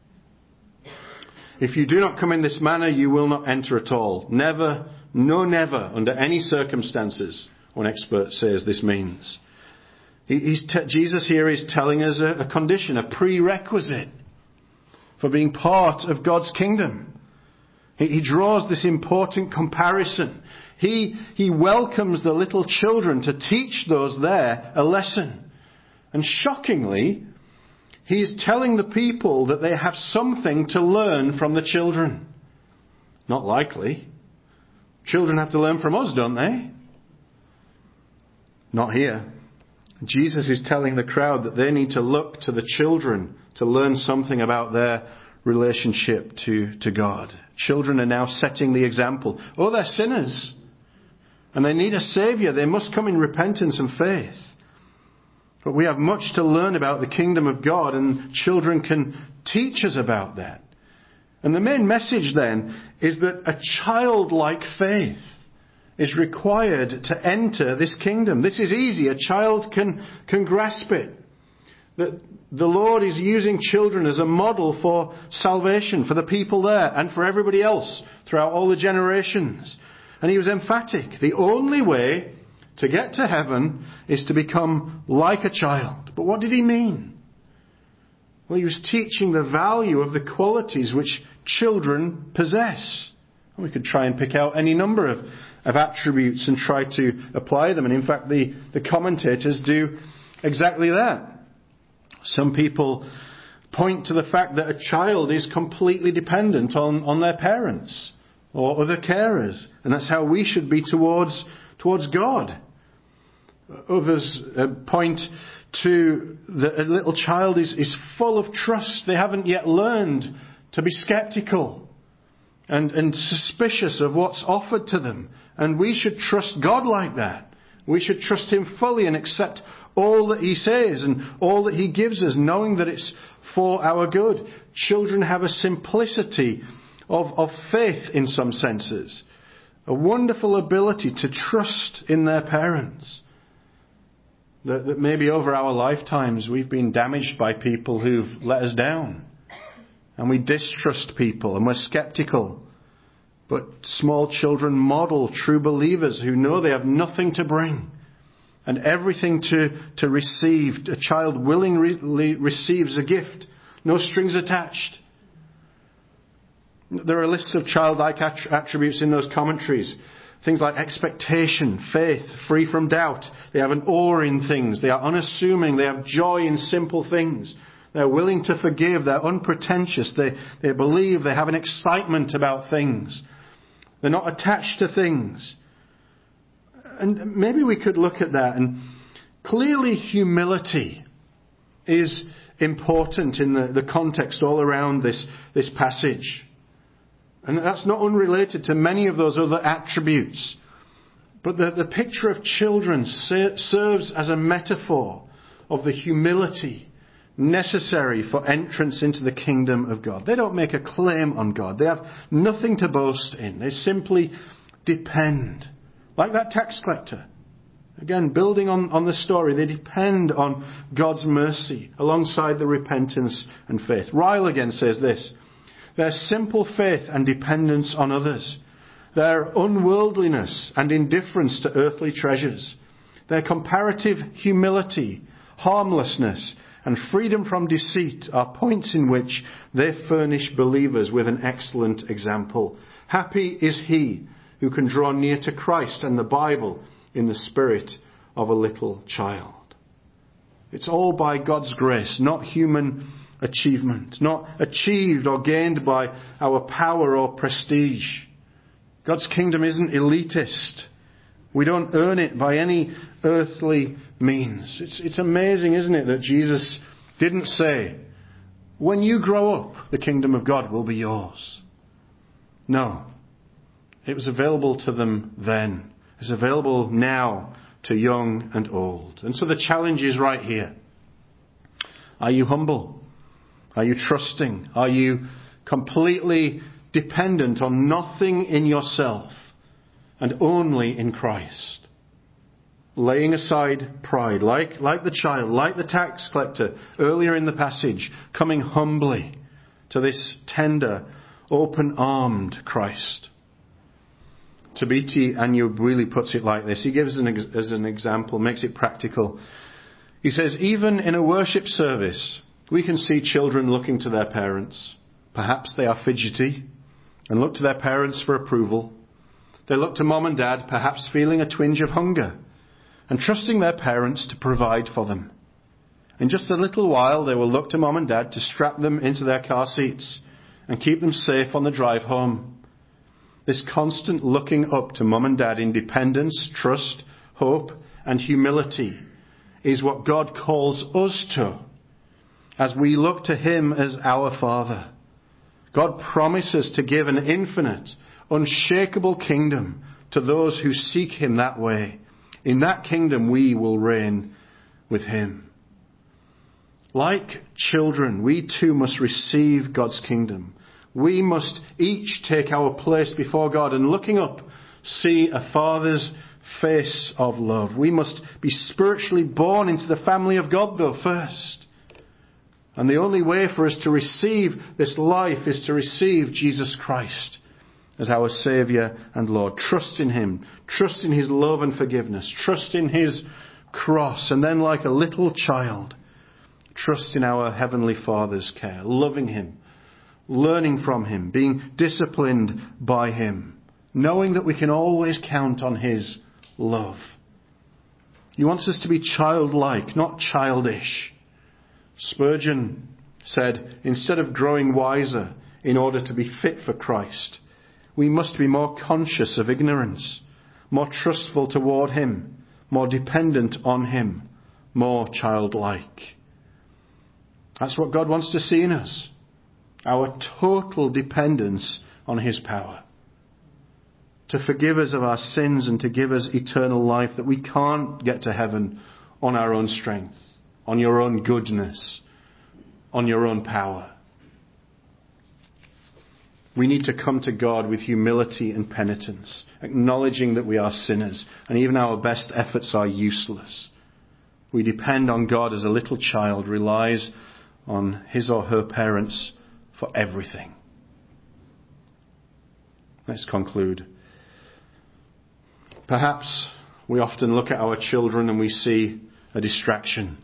If you do not come in this manner, you will not enter at all. Never, no never, under any circumstances, one expert says this means. Jesus here is telling us a condition, a prerequisite for being part of God's kingdom. He draws this important comparison. He welcomes the little children to teach those there a lesson. And shockingly, he is telling the people that they have something to learn from the children. Not likely. Children have to learn from us, don't they? Not here. Jesus is telling the crowd that they need to look to the children to learn something about their relationship to God. Children are now setting the example. Oh, they're sinners. And they need a Saviour. They must come in repentance and faith. But we have much to learn about the kingdom of God, and children can teach us about that. And the main message then is that a childlike faith is required to enter this kingdom. This is easy. A child can grasp it. That the Lord is using children as a model for salvation for the people there and for everybody else throughout all the generations. And he was emphatic. The only way to get to heaven is to become like a child. But what did he mean? Well, he was teaching the value of the qualities which children possess. And we could try and pick out any number of attributes and try to apply them. And in fact, the commentators do exactly that. Some people point to the fact that a child is completely dependent on their parents or other carers. And that's how we should be towards God. Others point to that a little child is full of trust. They haven't yet learned to be skeptical and suspicious of what's offered to them. And we should trust God like that. We should trust him fully and accept all that he says and all that he gives us, knowing that it's for our good. Children have a simplicity of faith in some senses. A wonderful ability to trust in their parents. That maybe over our lifetimes we've been damaged by people who've let us down. And we distrust people and we're skeptical. But small children model true believers who know they have nothing to bring and everything to receive. A child willingly receives a gift, no strings attached. There are lists of childlike attributes in those commentaries. Things like expectation, faith, free from doubt. They have an awe in things. They are unassuming. They have joy in simple things. They're willing to forgive. They're unpretentious. They believe. They have an excitement about things. They're not attached to things. And maybe we could look at that. And clearly humility is important in the context all around this passage. And that's not unrelated to many of those other attributes. But the picture of children serves as a metaphor of the humility necessary for entrance into the kingdom of God. They don't make a claim on God. They have nothing to boast in. They simply depend. Like that tax collector. Again, building on the story, they depend on God's mercy alongside the repentance and faith. Ryle again says this: their simple faith and dependence on others, their unworldliness and indifference to earthly treasures, their comparative humility, harmlessness, and freedom from deceit are points in which they furnish believers with an excellent example. Happy is he who can draw near to Christ and the Bible in the spirit of a little child. It's all by God's grace, not human achievement, not achieved or gained by our power or prestige. God's kingdom isn't elitist. We don't earn it by any earthly means. It's amazing, isn't it, that Jesus didn't say, when you grow up, the kingdom of God will be yours. No. It was available to them then. It's available now to young and old. And so the challenge is right here. Are you humble? Are you trusting? Are you completely dependent on nothing in yourself and only in Christ? Laying aside pride, like the child, like the tax collector earlier in the passage, coming humbly to this tender, open-armed Christ. Thabiti Anyabwile puts it like this. He gives as an example, makes it practical. He says, even in a worship service, we can see children looking to their parents. Perhaps they are fidgety and look to their parents for approval. They look to mom and dad, perhaps feeling a twinge of hunger and trusting their parents to provide for them. In just a little while, they will look to mom and dad to strap them into their car seats and keep them safe on the drive home. This constant looking up to mum and dad in dependence, trust, hope, and humility is what God calls us to as we look to Him as our Father. God promises to give an infinite, unshakable kingdom to those who seek Him that way. In that kingdom we will reign with Him. Like children, we too must receive God's kingdom. We must each take our place before God and looking up, see a Father's face of love. We must be spiritually born into the family of God though first. And the only way for us to receive this life is to receive Jesus Christ as our Saviour and Lord. Trust in Him. Trust in His love and forgiveness. Trust in His cross. And then like a little child, trust in our Heavenly Father's care. Loving Him. Learning from Him, being disciplined by Him, knowing that we can always count on His love. He wants us to be childlike, not childish. Spurgeon said, instead of growing wiser in order to be fit for Christ, we must be more conscious of ignorance, more trustful toward Him, more dependent on Him, more childlike. That's what God wants to see in us. Our total dependence on His power. To forgive us of our sins and to give us eternal life, that we can't get to heaven on our own strength, on your own goodness, on your own power. We need to come to God with humility and penitence, acknowledging that we are sinners and even our best efforts are useless. We depend on God as a little child relies on his or her parents for everything. Let's conclude. Perhaps we often look at our children and we see a distraction.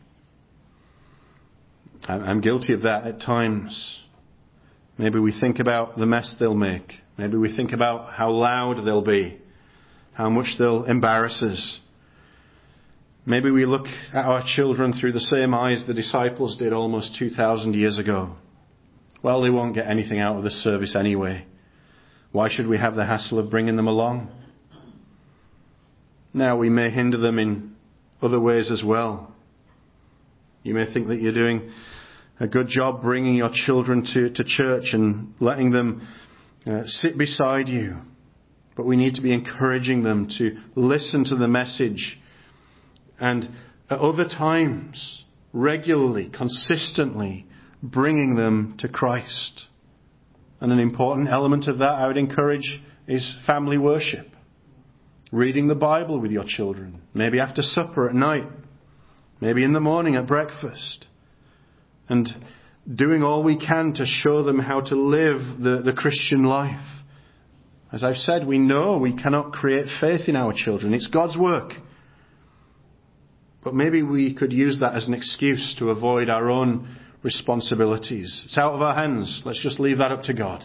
I'm guilty of that at times. Maybe we think about the mess they'll make. Maybe we think about how loud they'll be, how much they'll embarrass us. Maybe we look at our children through the same eyes the disciples did almost 2,000 years ago. Well, they won't get anything out of the service anyway. Why should we have the hassle of bringing them along? Now, we may hinder them in other ways as well. You may think that you're doing a good job bringing your children to church and letting them sit beside you. But we need to be encouraging them to listen to the message and at other times, regularly, consistently, bringing them to Christ. And an important element of that, I would encourage, is family worship. Reading the Bible with your children, maybe after supper at night, maybe in the morning at breakfast. And doing all we can to show them how to live the Christian life. As I've said, we know we cannot create faith in our children. It's God's work. But maybe we could use that as an excuse to avoid our own responsibilities. It's out of our hands. Let's just leave that up to God.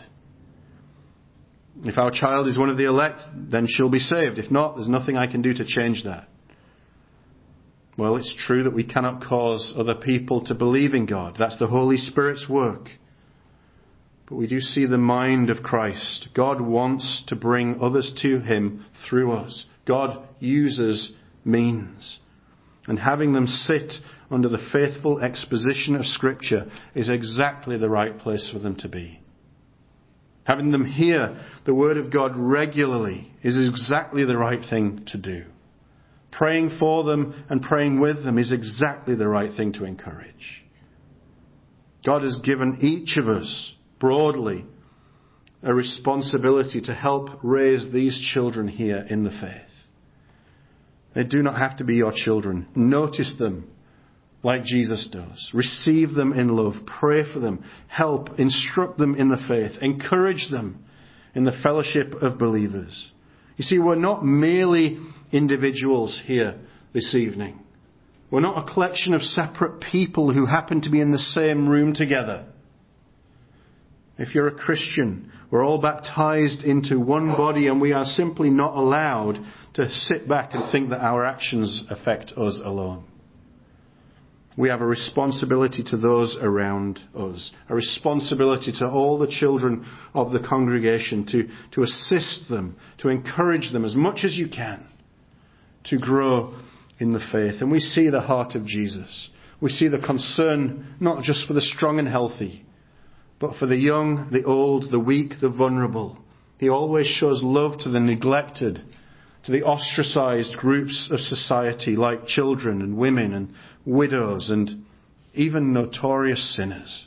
If our child is one of the elect, then she'll be saved. If not, there's nothing I can do to change that. Well, it's true that we cannot cause other people to believe in God. That's the Holy Spirit's work. But we do see the mind of Christ. God wants to bring others to him through us. God uses means. And having them sit under the faithful exposition of Scripture is exactly the right place for them to be. Having them hear the Word of God regularly is exactly the right thing to do. Praying for them and praying with them is exactly the right thing to encourage. God has given each of us, broadly, a responsibility to help raise these children here in the faith. They do not have to be your children. Notice them like Jesus does. Receive them in love. Pray for them. Help. Instruct them in the faith. Encourage them in the fellowship of believers. You see, we're not merely individuals here this evening. We're not a collection of separate people who happen to be in the same room together. If you're a Christian, we're all baptized into one body and we are simply not allowed to sit back and think that our actions affect us alone. We have a responsibility to those around us, a responsibility to all the children of the congregation to assist them, to encourage them as much as you can to grow in the faith. And we see the heart of Jesus. We see the concern not just for the strong and healthy, but for the young, the old, the weak, the vulnerable. He always shows love to the neglected, to the ostracized groups of society like children and women and widows and even notorious sinners.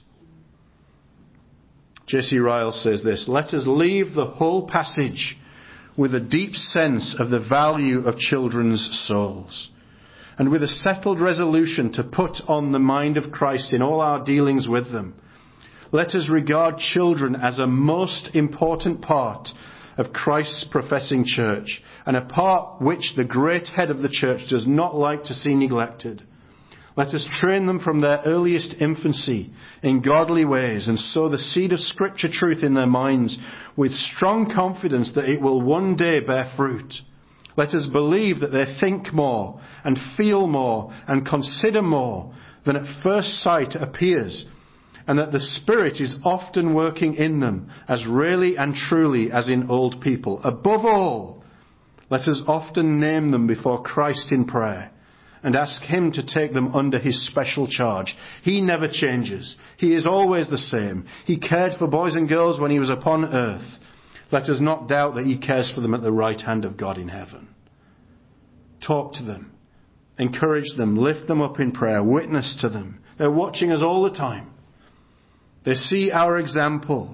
J.C. Ryle says this: "Let us leave the whole passage with a deep sense of the value of children's souls, and with a settled resolution to put on the mind of Christ in all our dealings with them. Let us regard children as a most important part of Christ's professing church, and a part which the great head of the church does not like to see neglected. Let us train them from their earliest infancy in godly ways and sow the seed of Scripture truth in their minds with strong confidence that it will one day bear fruit. Let us believe that they think more and feel more and consider more than at first sight appears, and that the Spirit is often working in them as really and truly as in old people. Above all, let us often name them before Christ in prayer and ask Him to take them under His special charge. He never changes. He is always the same. He cared for boys and girls when He was upon earth. Let us not doubt that He cares for them at the right hand of God in heaven." Talk to them. Encourage them. Lift them up in prayer. Witness to them. They're watching us all the time. They see our example.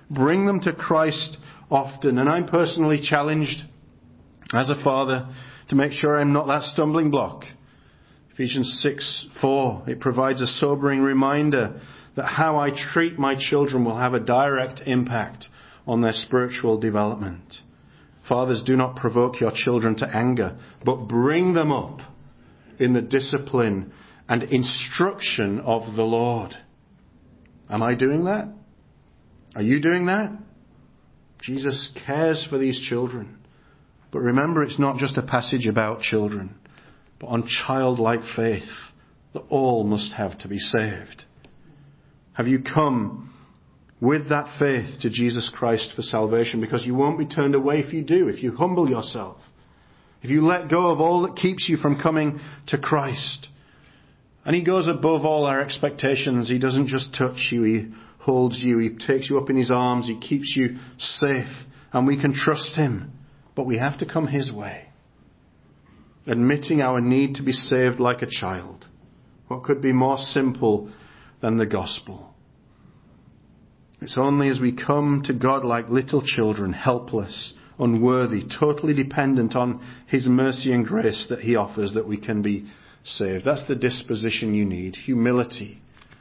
Bring them to Christ often. And I'm personally challenged as a father to make sure I'm not that stumbling block. Ephesians 6:4, it provides a sobering reminder that how I treat my children will have a direct impact on their spiritual development. Fathers, do not provoke your children to anger, but bring them up in the discipline and instruction of the Lord. Am I doing that? Are you doing that? Jesus cares for these children. But remember, it's not just a passage about children, but on childlike faith that all must have to be saved. Have you come with that faith to Jesus Christ for salvation? Because you won't be turned away if you do, if you humble yourself. If you let go of all that keeps you from coming to Christ. And He goes above all our expectations. He doesn't just touch you, He holds you, He takes you up in His arms, He keeps you safe, and we can trust Him. But we have to come His way, admitting our need to be saved like a child. What could be more simple than the gospel? It's only as we come to God like little children, helpless, unworthy, totally dependent on His mercy and grace that He offers, that we can be saved. That's the disposition you need. Humility.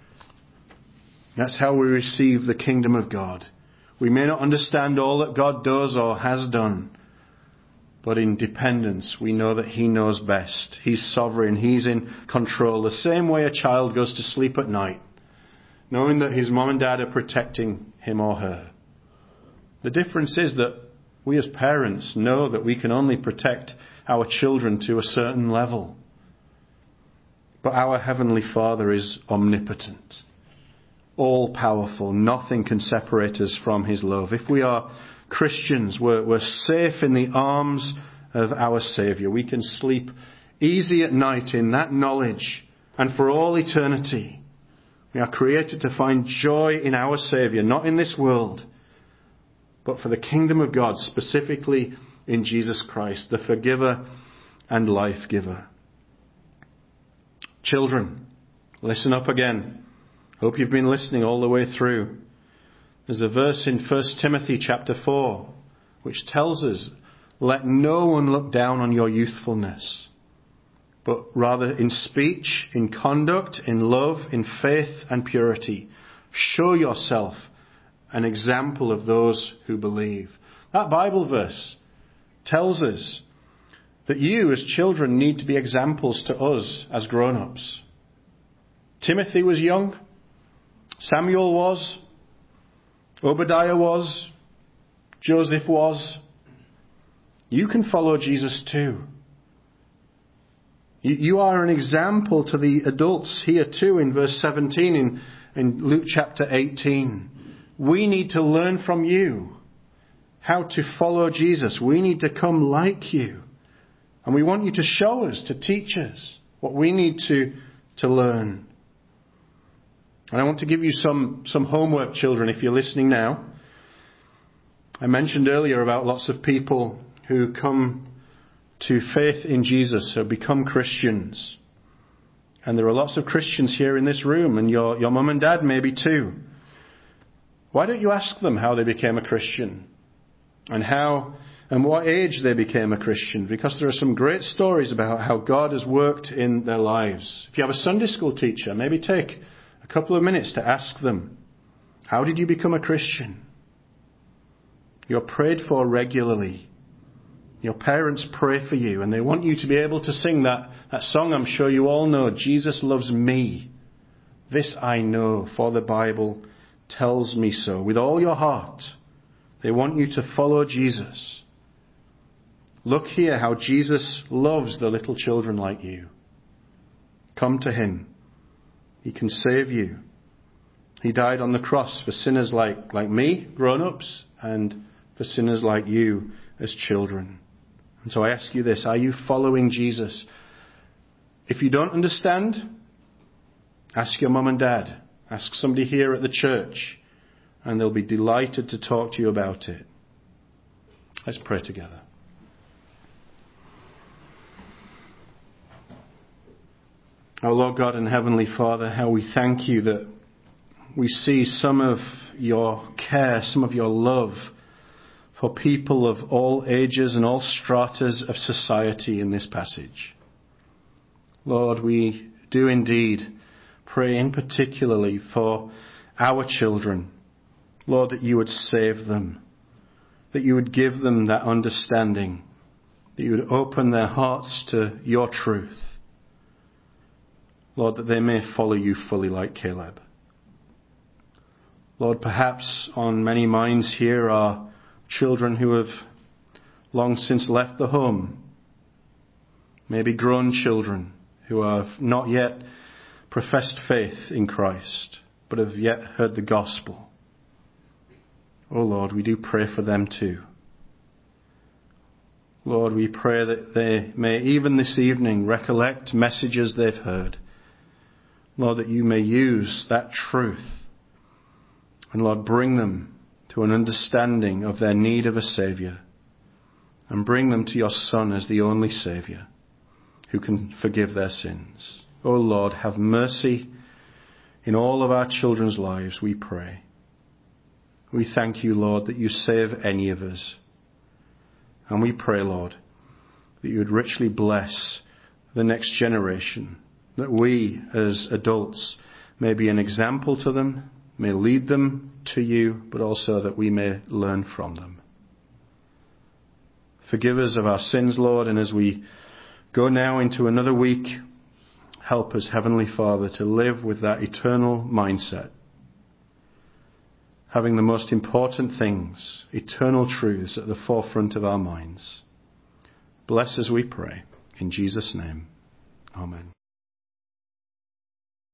That's how we receive the kingdom of God. We may not understand all that God does or has done, but in dependence, we know that He knows best. He's sovereign. He's in control. The same way a child goes to sleep at night, knowing that his mom and dad are protecting him or her. The difference is that we as parents know that we can only protect our children to a certain level. But our Heavenly Father is omnipotent, all-powerful. Nothing can separate us from His love. If we are Christians, we're safe in the arms of our Saviour. We can sleep easy at night in that knowledge, and for all eternity. We are created to find joy in our Saviour, not in this world, but for the kingdom of God, specifically in Jesus Christ, the forgiver and life giver. Children, listen up again. Hope you've been listening all the way through. There's a verse in 1 Timothy chapter 4 which tells us, let no one look down on your youthfulness, but rather in speech, in conduct, in love, in faith and purity, show yourself an example of those who believe. That Bible verse tells us that you as children need to be examples to us as grown-ups. Timothy was young. Samuel was. Obadiah was. Joseph was. You can follow Jesus too. You are an example to the adults here too in verse 17 in Luke chapter 18. We need to learn from you how to follow Jesus. We need to come like you. And we want you to show us, to teach us what we need to learn. And I want to give you some homework, children, if you're listening now. I mentioned earlier about lots of people who come to faith in Jesus, who become Christians. And there are lots of Christians here in this room, and your mum and dad maybe too. Why don't you ask them how they became a Christian? And what age they became a Christian? Because there are some great stories about how God has worked in their lives. If you have a Sunday school teacher, maybe take a couple of minutes to ask them, how did you become a Christian? You're prayed for regularly. Your parents pray for you, and they want you to be able to sing that song I'm sure you all know, Jesus loves me. This I know, for the Bible tells me so. With all your heart, they want you to follow Jesus. Look here how Jesus loves the little children like you. Come to Him. He can save you. He died on the cross for sinners like me, grown-ups, and for sinners like you as children. And so I ask you this, are you following Jesus? If you don't understand, ask your mum and dad. Ask somebody here at the church, and they'll be delighted to talk to you about it. Let's pray together. Our Lord God and Heavenly Father, how we thank you that we see some of your care, some of your love for people of all ages and all stratas of society in this passage. Lord, we do indeed pray in particularly for our children. Lord, that you would save them, that you would give them that understanding, that you would open their hearts to your truth. Lord, that they may follow you fully like Caleb. Lord, perhaps on many minds here are children who have long since left the home, maybe grown children who have not yet professed faith in Christ, but have yet heard the gospel. Oh Lord, we do pray for them too. Lord, we pray that they may even this evening recollect messages they've heard. Lord, that you may use that truth and Lord, bring them to an understanding of their need of a Saviour, and bring them to your Son as the only Saviour who can forgive their sins. O Lord, have mercy in all of our children's lives, we pray. We thank you, Lord, that you save any of us. And we pray, Lord, that you would richly bless the next generation, that we as adults may be an example to them, may lead them to you, but also that we may learn from them. Forgive us of our sins, Lord, and as we go now into another week, help us, Heavenly Father, to live with that eternal mindset, having the most important things, eternal truths, at the forefront of our minds. Bless us, we pray. In Jesus' name, amen.